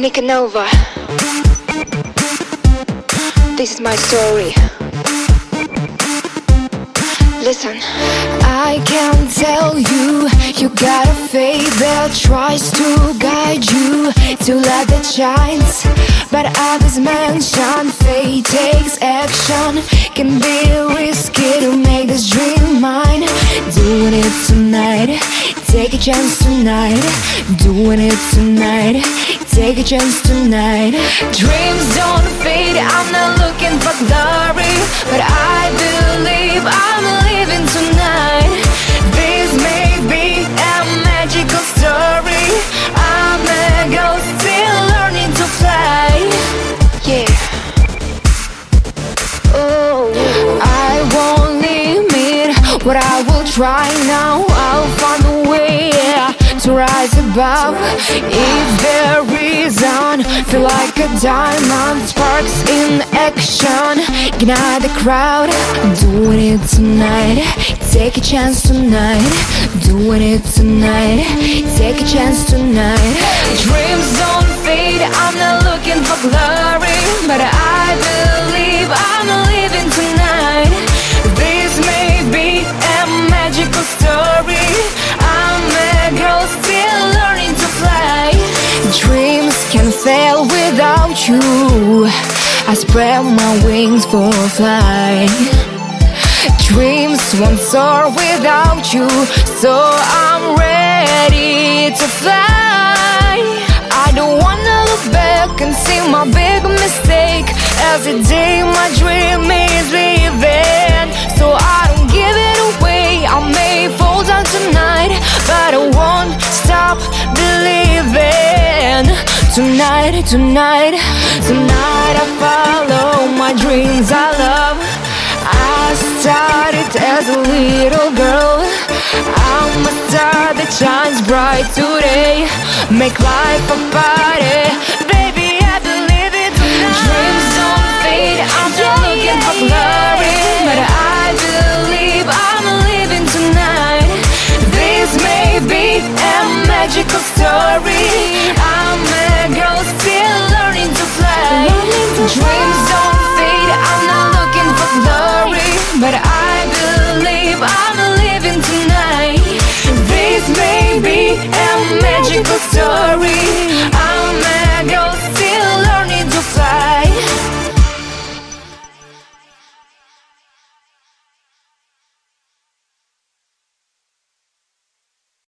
Nicanova. This is my story. Listen. I can tell you, you got a fate that tries to guide you to let that shines. But others mention fate takes action. Can be risky to make this dream mine. Doing it tonight, take a chance tonight. Doing it tonight, take a chance tonight. Dreams don't fade, I'm not looking for glory, but I believe I'm living tonight. This may be a magical story. I'm a ghost still learning to fly. Yeah. Oh, I won't limit what I will try now. I'll find a way to rise above. If there is on, feel like a diamond, sparks in action, ignite the crowd. Doing it tonight, take a chance tonight. Doing it tonight, take a chance tonight. Dreams don't fade, I'm not looking for glory, but I believe I'm living tonight. This may be a magical story. I'm a girl still learning to fly. Dreams can fail without you. I spread my wings for flight. Dreams won't soar without you, so I'm ready to fly. I don't wanna look back and see my big mistake. Every day my dream is leaving, so I don't give it away. I may fall down tonight, but I won't stop believing. Tonight, tonight, tonight I follow my dreams I love. I started as a little girl. I'm a star that shines bright today. Make life a party.